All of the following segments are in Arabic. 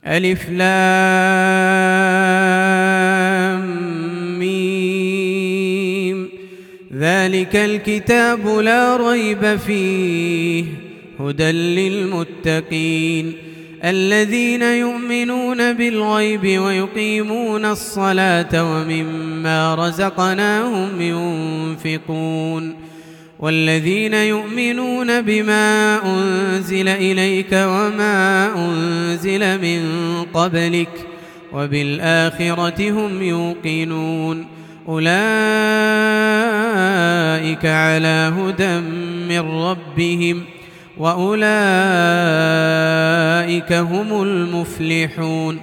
ألف لام ميم. ذلك الكتاب لا ريب فيه هدى للمتقين الذين يؤمنون بالغيب ويقيمون الصلاة ومما رزقناهم ينفقون والذين يؤمنون بما أنزل إليك وما أنزل من قبلك وبالآخرة هم يوقنون أولئك على هدى من ربهم وأولئك هم المفلحون.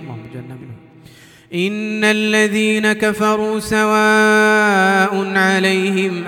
إن الذين كفروا سواء عليهم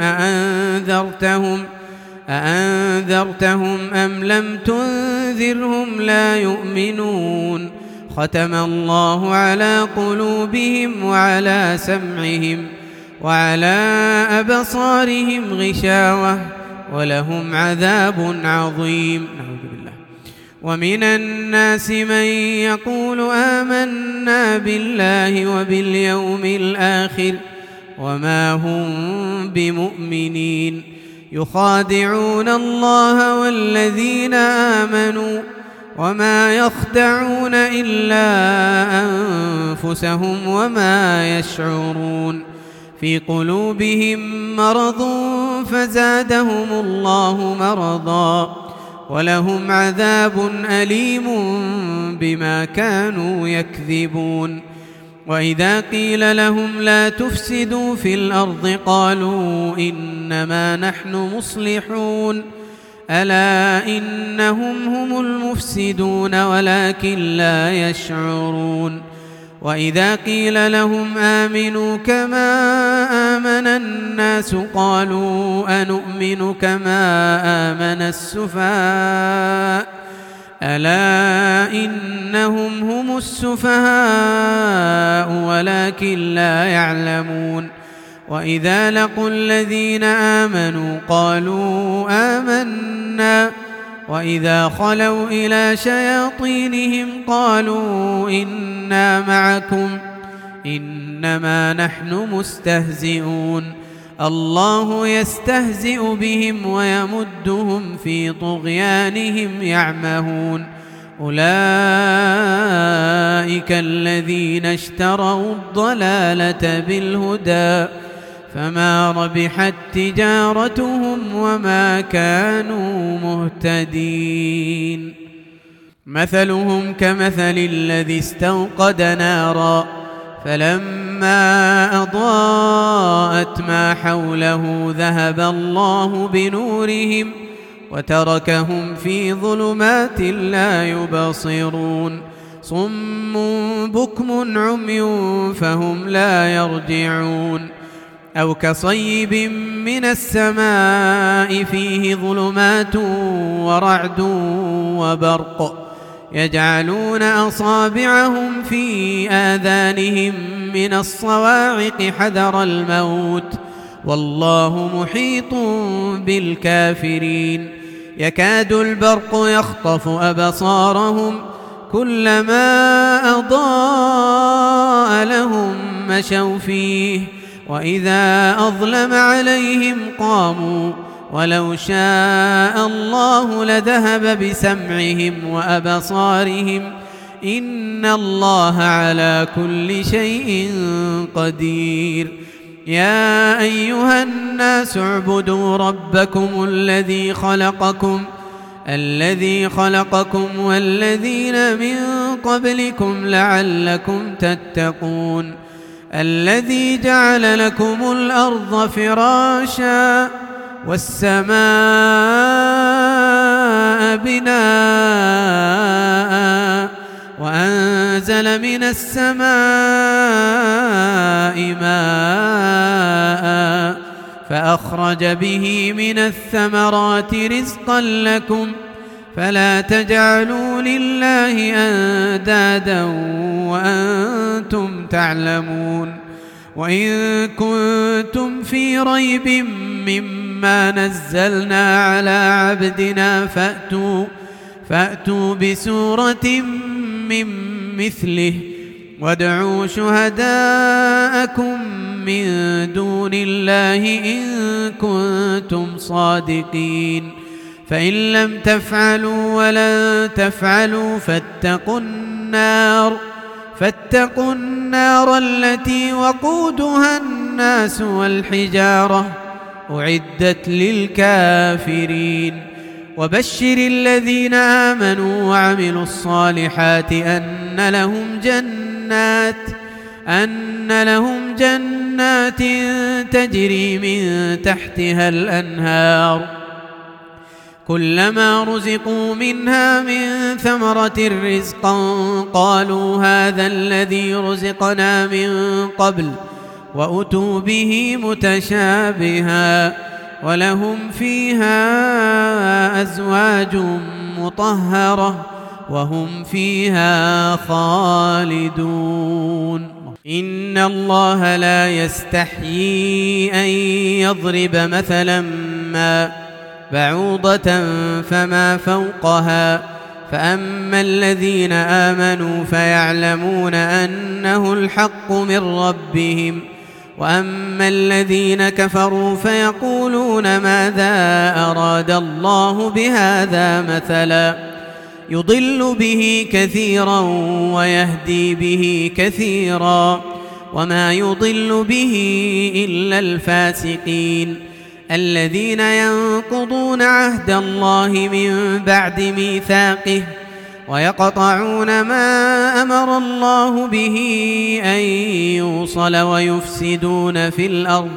أأنذرتهم أم لم تنذرهم لا يؤمنون ختم الله على قلوبهم وعلى سمعهم وعلى أبصارهم غشاوة ولهم عذاب عظيم. نعوذ بالله. ومن الناس من يقول آمنا بالله وباليوم الآخر وما هم بمؤمنين يخادعون الله والذين آمنوا وما يخدعون إلا أنفسهم وما يشعرون في قلوبهم مرض فزادهم الله مرضا ولهم عذاب أليم بما كانوا يكذبون. وإذا قيل لهم لا تفسدوا في الأرض قالوا إنما نحن مصلحون ألا إنهم هم المفسدون ولكن لا يشعرون. وإذا قيل لهم آمنوا كما آمن الناس قالوا أنؤمن كما آمن السفهاء ألا إنهم هم السفهاء ولكن لا يعلمون. وإذا لقوا الذين آمنوا قالوا آمنا وإذا خلوا إلى شياطينهم قالوا إنا معكم إنما نحن مستهزئون الله يستهزئ بهم ويمدهم في طغيانهم يعمهون. أولئك الذين اشتروا الضلالة بالهدى فما ربحت تجارتهم وما كانوا مهتدين. مثلهم كمثل الذي استوقد نارا فلما أضاءت ما حوله ذهب الله بنورهم وتركهم في ظلمات لا يبصرون صم بكم عمي فهم لا يرجعون. أو كصيب من السماء فيه ظلمات ورعد وبرق يجعلون أصابعهم في آذانهم من الصواعق حذر الموت والله محيط بالكافرين. يكاد البرق يخطف أبصارهم كلما أضاء لهم مشوا فيه وإذا أظلم عليهم قاموا ولو شاء الله لذهب بسمعهم وأبصارهم إن الله على كل شيء قدير. يا أيها الناس اعبدوا ربكم الذي خلقكم والذين من قبلكم لعلكم تتقون الذي جعل لكم الأرض فراشا والسماء بناء وأنزل من السماء ماء فأخرج به من الثمرات رزقا لكم فلا تجعلوا لله أندادا وأنتم تعلمون. وإن كنتم في ريب مما نزلنا على عبدنا فأتوا بسورة من مثله وادعوا شهداءكم من دون الله إن كنتم صادقين فإن لم تفعلوا ولن تفعلوا فاتقوا النار التي وقودها الناس والحجارة أعدت للكافرين وبشر الذين آمنوا وعملوا الصالحات أن لهم جنات تجري من تحتها الأنهار كلما رزقوا منها من ثمرة رزقا قالوا هذا الذي رزقنا من قبل وأتوا به متشابها ولهم فيها أزواج مطهرة وهم فيها خالدون إن الله لا يستحيي أن يضرب مثلا ما بعوضة فما فوقها فأما الذين آمنوا فيعلمون أنه الحق من ربهم وأما الذين كفروا فيقولون ماذا أراد الله بهذا مثلا يضل به كثيرا ويهدي به كثيرا وما يضل به إلا الفاسقين الذين ينقضون عهد الله من بعد ميثاقه ويقطعون ما أمر الله به أن يوصل ويفسدون في الأرض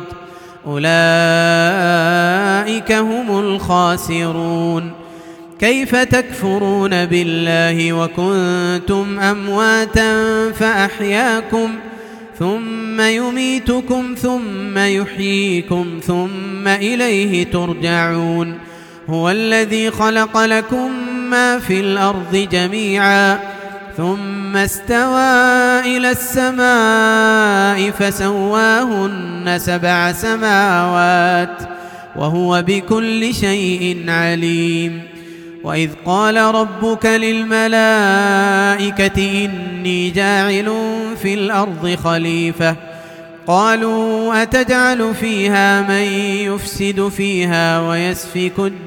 أولئك هم الخاسرون كيف تكفرون بالله وكنتم أمواتا فأحياكم ثم يميتكم ثم يحييكم ثم إليه ترجعون هو الذي خلق لكم ما في الأرض جميعا ثم استوى إلى السماء فسواهن 7 سماوات وهو بكل شيء عليم وإذ قال ربك للملائكة إني جاعل في الأرض خليفة قالوا أتجعل فيها من يفسد فيها ويسفك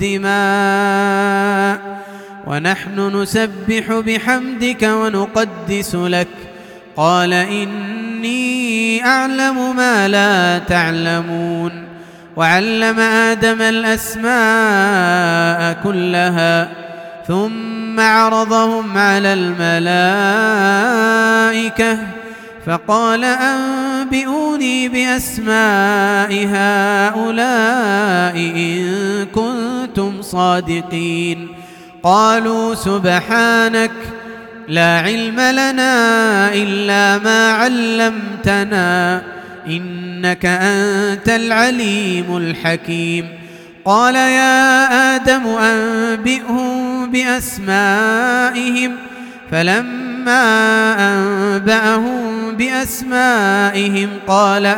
الدماء ونحن نسبح بحمدك ونقدس لك قال إني أعلم ما لا تعلمون وعلم آدم الأسماء كلها ثم عرضهم على الملائكة فقال أنبئوني بأسماء هؤلاء إن كنتم صادقين قالوا سبحانك لا علم لنا إلا ما علمتنا إنك أنت العليم الحكيم قال يا آدم أنبئهم بأسمائهم فلما أنبأهم بأسمائهم قال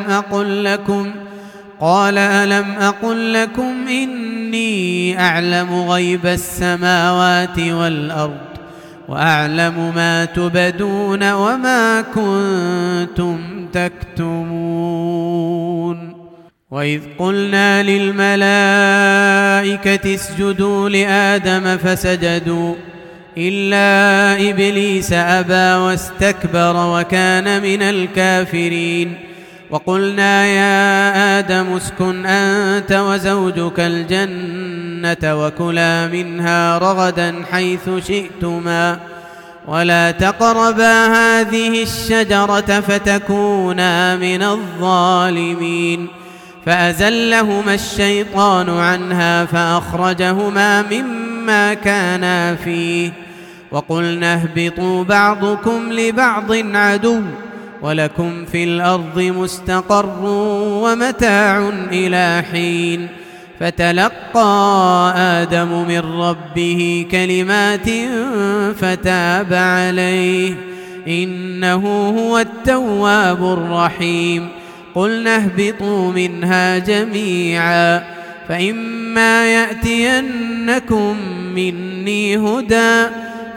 ألم أقل لكم إني أعلم غيب السماوات والأرض وأعلم ما تبدون وما كنتم تكتمون وإذ قلنا للملائكة اسجدوا لآدم فسجدوا إلا إبليس أبى واستكبر وكان من الكافرين وقلنا يا آدم اسكن أنت وزوجك الجنة وكلا منها رغدا حيث شئتما ولا تقربا هذه الشجرة فتكونا من الظالمين فأزلهما الشيطان عنها فأخرجهما مما كانا فيه وقلنا اهبطوا بعضكم لبعض عدو ولكم في الأرض مستقر ومتاع إلى حين فتلقى آدم من ربه كلمات فتاب عليه إنه هو التواب الرحيم قلنا اهبطوا منها جميعا فإما يأتينكم مني هدى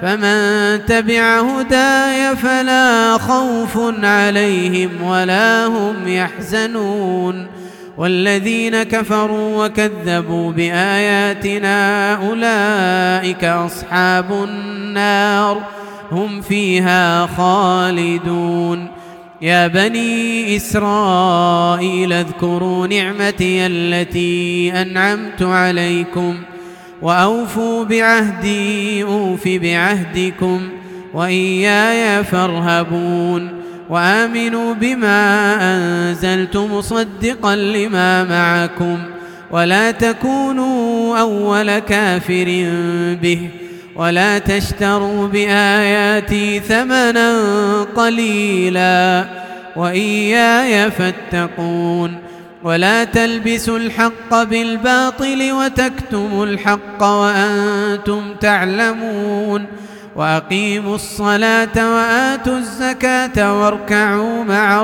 فمن تبع هداي فلا خوف عليهم ولا هم يحزنون والذين كفروا وكذبوا بآياتنا أولئك أصحاب النار هم فيها خالدون يا بني إسرائيل اذكروا نعمتي التي أنعمت عليكم وأوفوا بعهدي أوف بعهدكم وإياي فارهبون وآمنوا بما أنزلت مصدقا لما معكم ولا تكونوا أول كافر به ولا تشتروا بآياتي ثمنا قليلا وإياي فاتقون ولا تلبسوا الحق بالباطل وتكتموا الحق وأنتم تعلمون وأقيموا الصلاة وآتوا الزكاة واركعوا مع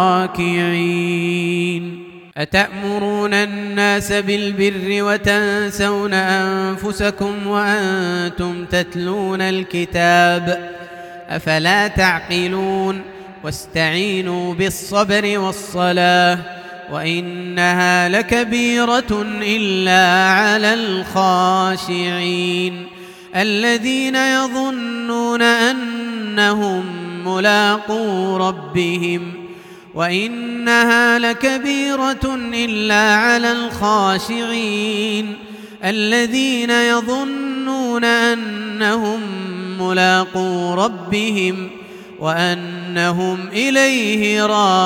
الراكعين أتأمرون الناس بالبر وتنسون أنفسكم وأنتم تتلون الكتاب أفلا تعقلون واستعينوا بالصبر والصلاة وإنها لكبيرة إلا على الخاشعين الذين يظنون أنهم ملاقو ربهم وإنها لكبيرة إلا على الخاشعين الذين يظنون أنهم ملاقو ربهم وأنهم إليه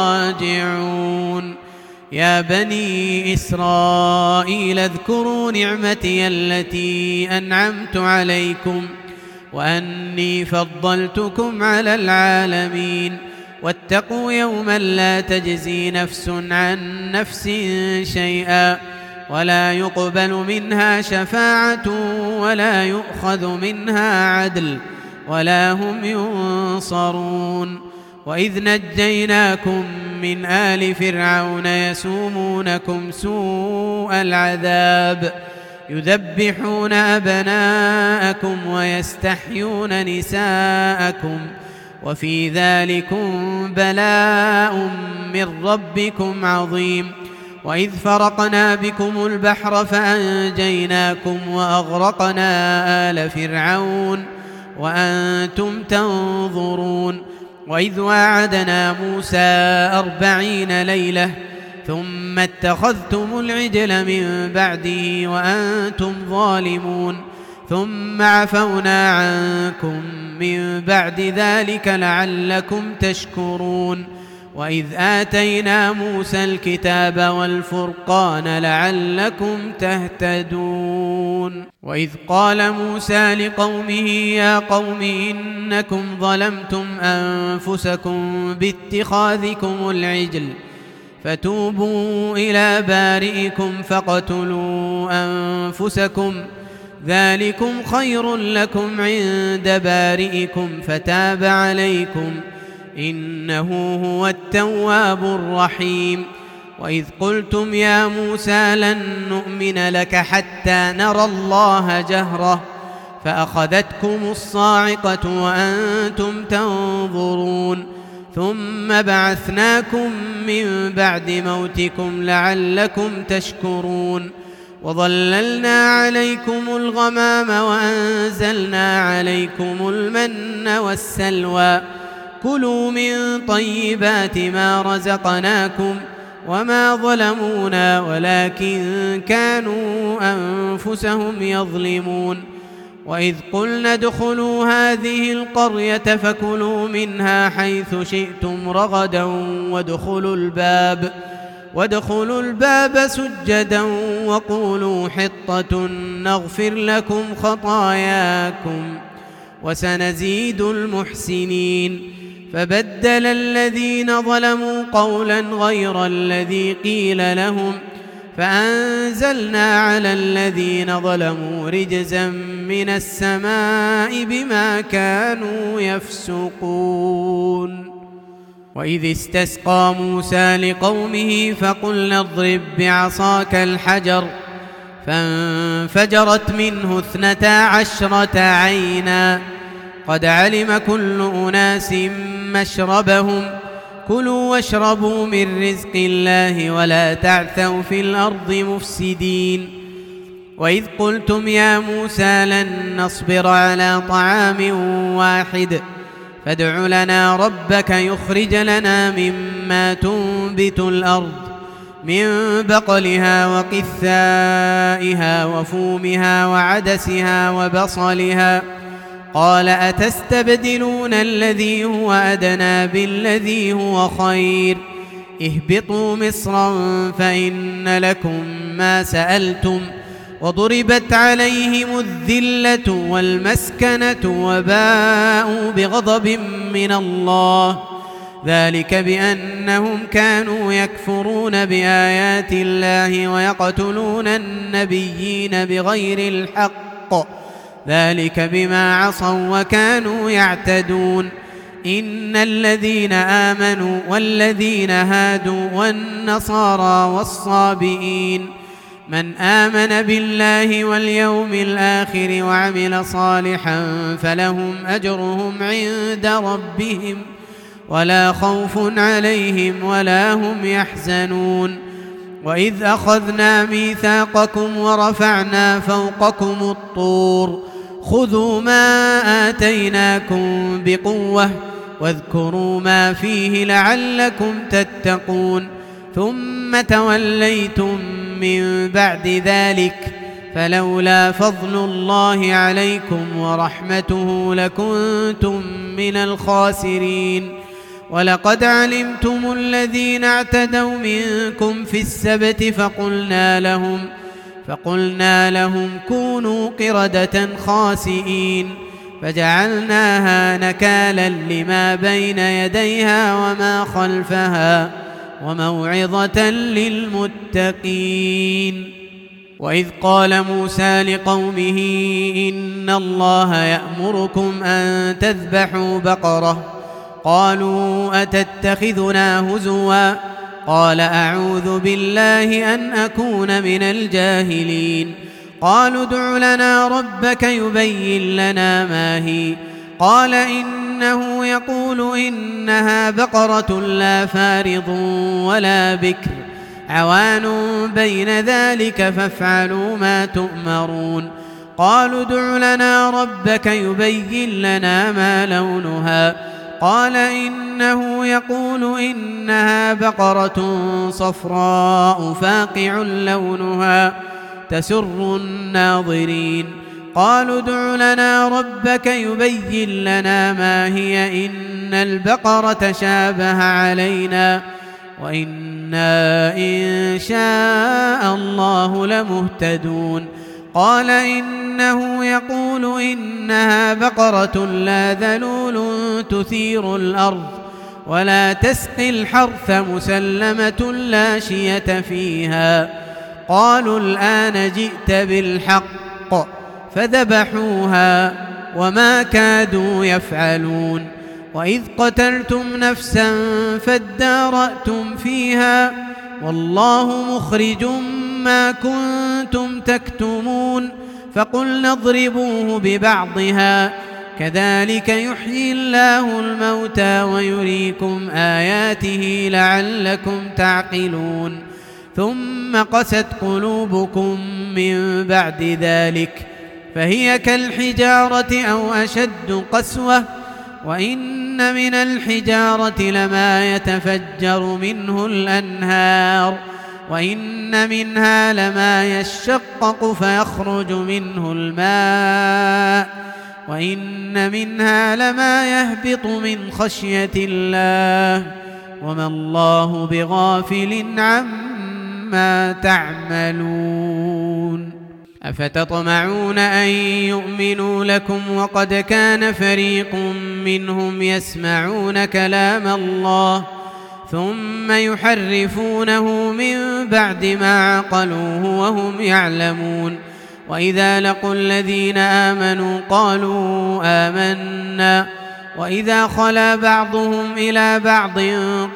راجعون يا بني إسرائيل اذكروا نعمتي التي أنعمت عليكم وأني فضلتكم على العالمين واتقوا يوما لا تجزي نفس عن نفس شيئا ولا يقبل منها شفاعة ولا يؤخذ منها عدل ولا هم ينصرون وإذ نجيناكم من آل فرعون يسومونكم سوء العذاب يذبحون أبناءكم ويستحيون نساءكم وفي ذلكم بلاء من ربكم عظيم وإذ فرقنا بكم البحر فأنجيناكم وأغرقنا آل فرعون وأنتم تنظرون وإذ واعدنا موسى 40 ليلة ثم اتخذتم العجل من بعده وأنتم ظالمون ثم عفونا عنكم من بعد ذلك لعلكم تشكرون وإذ آتينا موسى الكتاب والفرقان لعلكم تهتدون وإذ قال موسى لقومه يا قوم إنكم ظلمتم أنفسكم باتخاذكم العجل فتوبوا إلى بارئكم فاقتلوا أنفسكم ذلكم خير لكم عند بارئكم فتاب عليكم إنه هو التواب الرحيم وإذ قلتم يا موسى لن نؤمن لك حتى نرى الله جهرة فأخذتكم الصاعقة وأنتم تنظرون ثم بعثناكم من بعد موتكم لعلكم تشكرون وظللنا عليكم الغمام وأنزلنا عليكم المن والسلوى كلوا من طيبات ما رزقناكم وما ظلمونا ولكن كانوا أنفسهم يظلمون وإذ قلنا ادخلوا هذه القرية فكلوا منها حيث شئتم رغدا وادخلوا الباب سجدا وقولوا حطة نغفر لكم خطاياكم وسنزيد المحسنين فبدل الذين ظلموا قولا غير الذي قيل لهم فأنزلنا على الذين ظلموا رجزا من السماء بما كانوا يفسقون وإذ استسقى موسى لقومه فقلنا اضرب بعصاك الحجر فانفجرت منه 12 عينا قد علم كل أناس مشربهم كلوا واشربوا من رزق الله ولا تعثوا في الأرض مفسدين وإذ قلتم يا موسى لن نصبر على طعام واحد فادع لنا ربك يخرج لنا مما تنبت الأرض من بقلها وقثائها وفومها وعدسها وبصلها قال أتستبدلون الذي هو أدنى بالذي هو خير اهبطوا مصرا فإن لكم ما سألتم وضربت عليهم الذلة والمسكنة وباءوا بغضب من الله ذلك بأنهم كانوا يكفرون بآيات الله ويقتلون النبيين بغير الحق ذلك بما عصوا وكانوا يعتدون إن الذين آمنوا والذين هادوا والنصارى والصابئين من آمن بالله واليوم الآخر وعمل صالحا فلهم أجرهم عند ربهم ولا خوف عليهم ولا هم يحزنون وإذ أخذنا ميثاقكم ورفعنا فوقكم الطور خذوا ما آتيناكم بقوة واذكروا ما فيه لعلكم تتقون ثم توليتم من بعد ذلك فلولا فضل الله عليكم ورحمته لكنتم من الخاسرين ولقد علمتم الذين اعتدوا منكم في السبت فقلنا لهم كونوا قردة خاسئين فجعلناها نكالا لما بين يديها وما خلفها وموعظة للمتقين وإذ قال موسى لقومه إن الله يأمركم أن تذبحوا بقرة قالوا أتتخذنا هزوا قال أعوذ بالله أن أكون من الجاهلين قالوا ادع لنا ربك يبين لنا ما هي قال إنه يقول إنها بقرة لا فارض ولا بكر عوان بين ذلك فافعلوا ما تؤمرون قالوا ادع لنا ربك يبين لنا ما لونها قال إنه يقول إنها بقرة صفراء فاقع لونها تسر الناظرين قالوا ادع لنا ربك يبين لنا ما هي إن البقرة شابه علينا وإنا إن شاء الله لمهتدون قال إنه يقول إنها بقرة لا ذلول تثير الأرض ولا تسقي الحرث مسلمة لا شية فيها قالوا الآن جئت بالحق فذبحوها وما كادوا يفعلون وإذ قتلتم نفسا فادارأتم فيها والله مخرج ما كنتم تكتمون فقلنا اضربوه ببعضها كذلك يحيي الله الموتى ويريكم آياته لعلكم تعقلون ثم قست قلوبكم من بعد ذلك فهي كالحجارة أو أشد قسوة وإن من الحجارة لما يتفجر منه الأنهار وإن منها لما يشقق فيخرج منه الماء وإن منها لما يهبط من خشية الله وما الله بغافل عما تعملون أفتطمعون أن يؤمنوا لكم وقد كان فريق منهم يسمعون كلام الله ثم يحرفونه من بعد ما عقلوه وهم يعلمون وإذا لقوا الذين آمنوا قالوا آمنا وإذا خلا بعضهم إلى بعض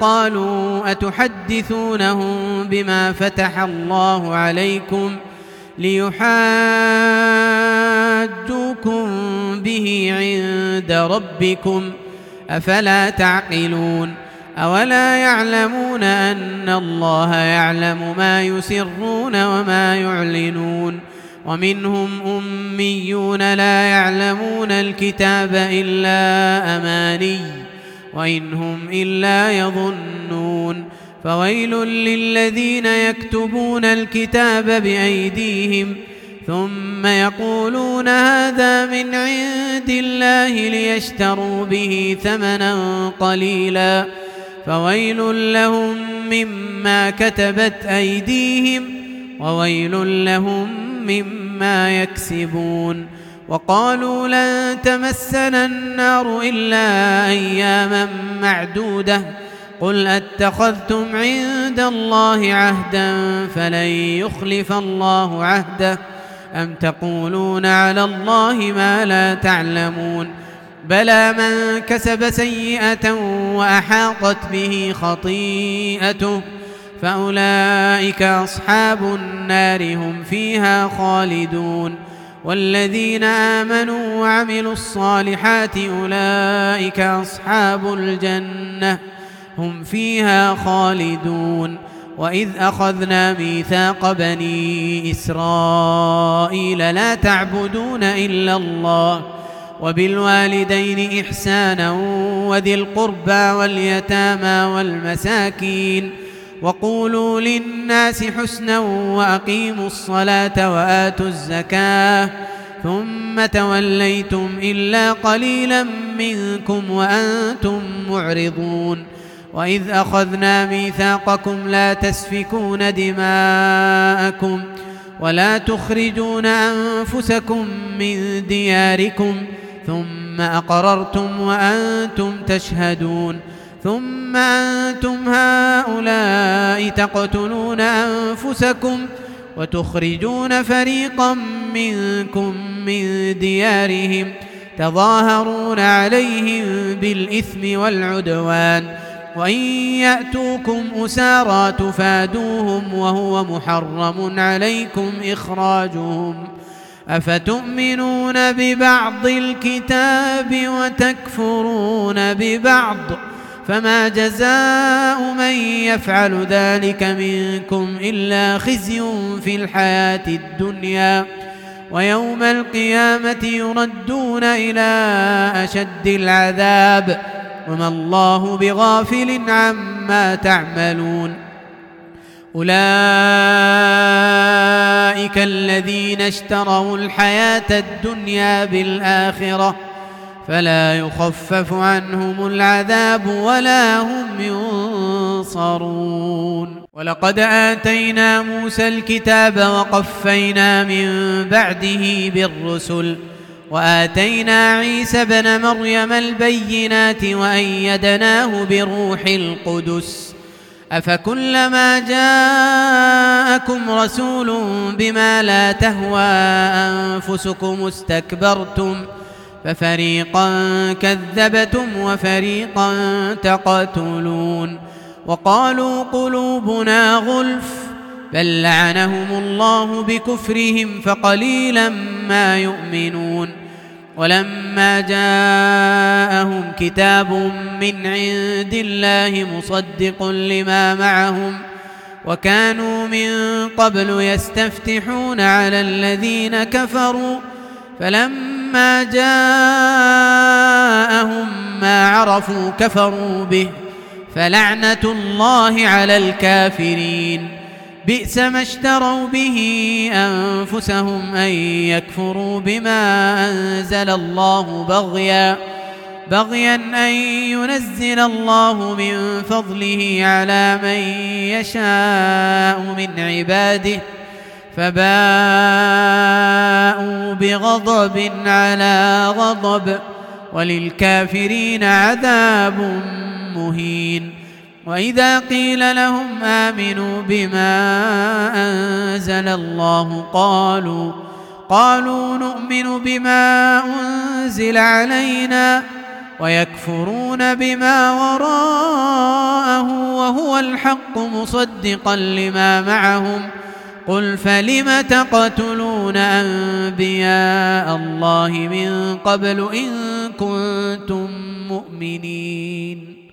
قالوا أتحدثونهم بما فتح الله عليكم ليحاجوكم به عند ربكم أفلا تعقلون أولا يعلمون أن الله يعلم ما يسرون وما يعلنون ومنهم أميون لا يعلمون الكتاب إلا أماني وإن هم إلا يظنون فويل للذين يكتبون الكتاب بأيديهم ثم يقولون هذا من عند الله ليشتروا به ثمنا قليلا فويل لهم مما كتبت أيديهم وويل لهم مما يكسبون وقالوا لن تمسنا النار إلا أياما معدودة قل أتخذتم عند الله عهدا فلن يخلف الله عهده أم تقولون على الله ما لا تعلمون بلى من كسب سيئة وأحاطت به خطيئته فأولئك أصحاب النار هم فيها خالدون والذين آمنوا وعملوا الصالحات أولئك أصحاب الجنة هم فيها خالدون وإذ أخذنا ميثاق بني إسرائيل لا تعبدون إلا الله وبالوالدين إحسانا وذي القربى واليتامى والمساكين وقولوا للناس حسنا وأقيموا الصلاة وآتوا الزكاة ثم توليتم إلا قليلا منكم وأنتم معرضون وإذ أخذنا ميثاقكم لا تسفكون دماءكم ولا تخرجون أنفسكم من دياركم ثم أقررتم وأنتم تشهدون ثم أنتم هؤلاء تقتلون أنفسكم وتخرجون فريقا منكم من ديارهم تظاهرون عليهم بالإثم والعدوان وإن يأتوكم أسارى تفادوهم وهو محرم عليكم إخراجهم أفتؤمنون ببعض الكتاب وتكفرون ببعض فما جزاء من يفعل ذلك منكم إلا خزي في الحياة الدنيا ويوم القيامة يردون إلى أشد العذاب وما الله بغافل عما تعملون أولئك الذين اشتروا الحياة الدنيا بالآخرة فلا يخفف عنهم العذاب ولا هم ينصرون ولقد آتينا موسى الكتاب وقفينا من بعده بالرسل وآتينا عيسى ابن مريم البينات وأيدناه بروح القدس أفكلما جاءكم رسول بما لا تهوى أنفسكم استكبرتم ففريقا كذبتم وفريقا تقتلون وقالوا قلوبنا غلف بل لعنهم الله بكفرهم فقليلا ما يؤمنون ولما جاءهم كتاب من عند الله مصدق لما معهم وكانوا من قبل يستفتحون على الذين كفروا فلما جاءهم ما عرفوا كفروا به فلعنة الله على الكافرين بئس ما اشتروا به أنفسهم أن يكفروا بما أنزل الله بغيا أن ينزل الله من فضله على من يشاء من عباده فباءوا بغضب على غضب وللكافرين عذاب مهين وإذا قيل لهم آمنوا بما أنزل الله قالوا نؤمن بما أنزل علينا ويكفرون بما وراءه وهو الحق مصدقا لما معهم قل فلم تقتلون أنبياء الله من قبل إن كنتم مؤمنين